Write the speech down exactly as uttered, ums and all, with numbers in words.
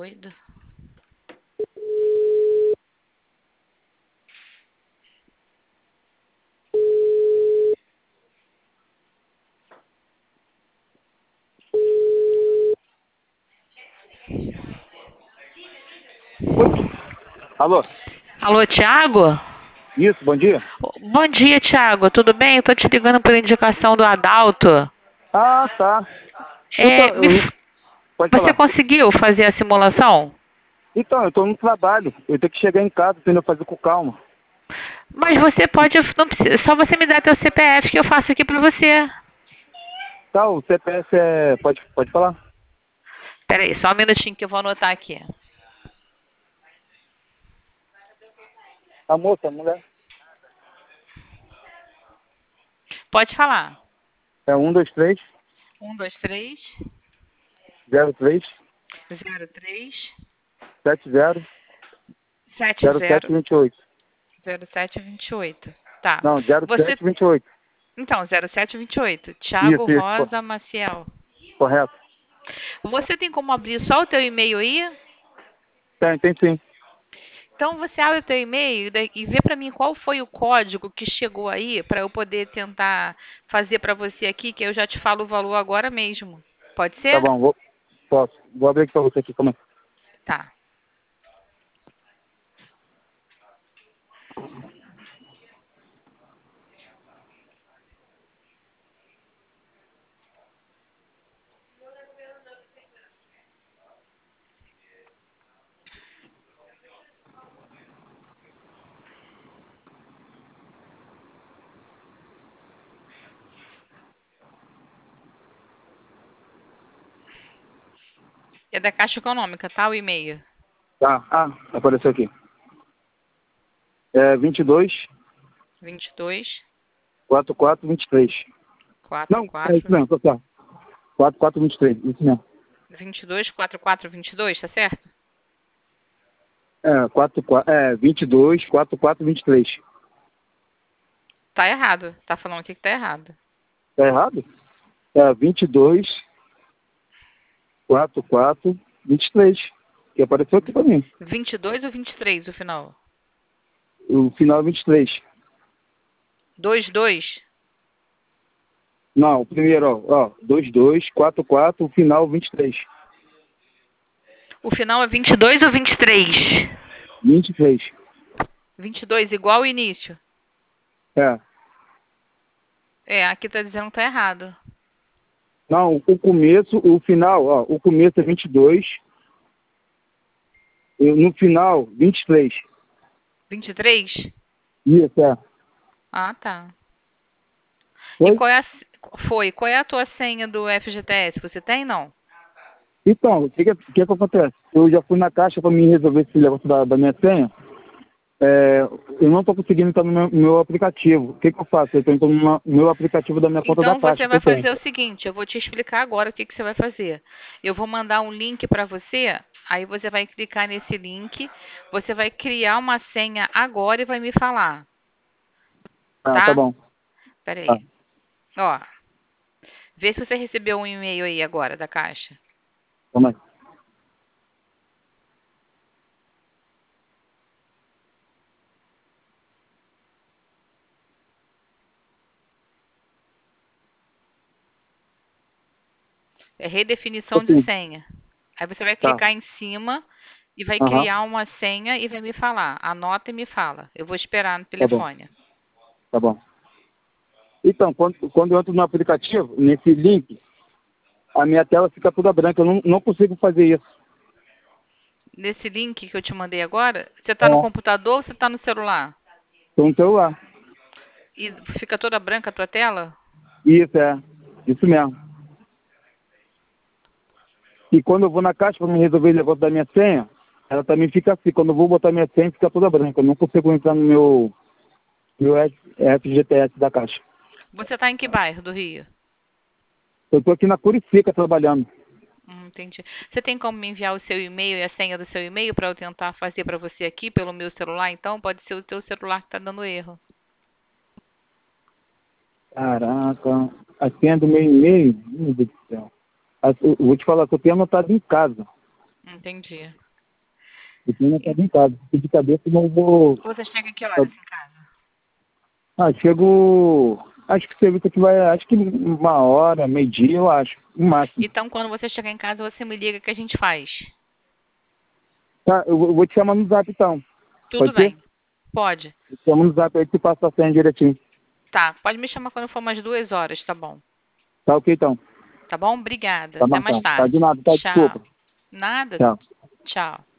Doido. Alô? Alô, Thiago? Isso, bom dia. Bom dia, Thiago. Tudo bem? Eu tô te ligando por indicação do Adalto. Ah, tá. Então, É, me eu... f- pode Você falar. conseguiu fazer a simulação? Então, eu tô no trabalho. Eu tenho que chegar em casa, entendeu? Fazer com calma. Mas você pode, não precisa, só você me dar teu C P F que eu faço aqui pra você. Tá, o C P F é... Pode, pode falar? Pera aí, só um minutinho que eu vou anotar aqui. A moça, a mulher. Pode falar. É um, dois, três, Um, dois, três, zero, três, zero, três, sete, zero, sete, zero, sete, zero, vinte e oito. zero, sete, vinte e oito. Tá. Não, zero, Você, sete, vinte e oito. então, zero, sete, vinte e oito. Thiago Isso, isso. co- Rosa Maciel. Correto. Você tem como abrir só o teu e-mail aí? Tem, tem sim. Então você abre o teu e-mail e daí- e vê para mim qual foi o código que chegou aí para eu poder tentar fazer para você aqui, que eu já te falo o valor agora mesmo. Pode Tá ser? bom, vou... Posso. Vou abrir aqui pra você aqui. Como é? Tá. É da Caixa Econômica, tá? O e-mail. Tá. Ah, apareceu aqui. É vinte e dois, vinte e dois, quarenta e quatro, vinte e três. quarenta e Não, é isso quatro, mesmo, tá certo. quarenta e quatro, vinte e três. Isso mesmo. vinte e dois, quarenta e quatro, vinte e dois, tá certo? É, quatro, é vinte e dois, quarenta e quatro, vinte e três. Tá errado. Tá falando aqui que tá errado. Tá errado? É vinte e dois, quarenta e quatro, vinte e três. Que apareceu aqui pra mim. vinte e dois ou vinte e três o final? O final é vinte e três. dois dois. Não, o primeiro, ó, ó, vinte e dois, quarenta e quatro, o final vinte e três. O final é vinte e dois ou vinte e três? vinte e três. vinte e dois igual o início. É. É, aqui tá dizendo que tá errado. Não, o começo, o final, ó, o começo é vinte e dois, e no final, vinte e três. vinte e três? Isso, é. Ah, tá. E Foi? qual é a, foi, qual é a tua senha do F G T S? Você tem, não? Então, o que, que, que que acontece? Eu já fui na caixa para me resolver esse negócio da, da minha senha. É, eu não estou conseguindo entrar no meu, no meu aplicativo. O que, que eu faço? Eu estou entrando no meu aplicativo da minha conta da Então você caixa que vai eu tenho. fazer o seguinte, eu vou te explicar agora o que, que você vai fazer. Eu vou mandar um link para você, aí você vai clicar nesse link, você vai criar uma senha agora e vai me falar, Ah, tá tá? bom. Pera Tá, aí. Ó, vê se você recebeu um e-mail aí agora da Caixa. calma aí. É redefinição de Assim, senha. Aí você vai tá. clicar em cima e vai Aham, criar uma senha e vai me falar. Anota e me fala. Eu vou esperar no tá bom. telefone. Tá bom. Então, quando, quando eu entro no aplicativo, nesse link, a minha tela fica toda branca. Eu não, não consigo fazer isso. Nesse link que eu te mandei agora, você está no É. computador ou você está no celular? Estou no celular. E fica toda branca a tua tela? Isso, é. Isso mesmo. E quando eu vou na caixa para me resolver o negócio da minha senha, ela também fica assim. Quando eu vou botar minha senha, fica toda branca. Eu não consigo entrar no meu, meu F G T S da caixa. Você está em que bairro do Rio? Eu estou aqui na Curicica trabalhando. Hum, entendi. Você tem como me enviar o seu e-mail e a senha do seu e-mail para eu tentar fazer para você aqui pelo meu celular? Então, pode ser o teu celular que está dando erro. Caraca, a senha do meu e-mail, meu Deus do céu. A- Eu vou te falar que eu tenho anotado em casa. Entendi. Eu tenho minha casa em casa. Se de cabeça não vou. Você chega que horas em casa? Ah, chego. Acho que o serviço aqui vai. Acho que uma hora, meio-dia, eu acho. No máximo. Então, quando você chegar em casa, você me liga que a gente faz. Tá, eu vou eu vou te chamar no zap então. Tudo Pode ser? bem. Pode. Eu te chamo no zap aí que passa a senha direitinho. Tá. Pode me chamar quando for umas duas horas, tá bom? Tá ok então. Tá bom? Obrigada. Tá Até mais marcado. Tá de tarde. nada, tá? Tchau. Desculpa. Nada. Tchau. Tchau.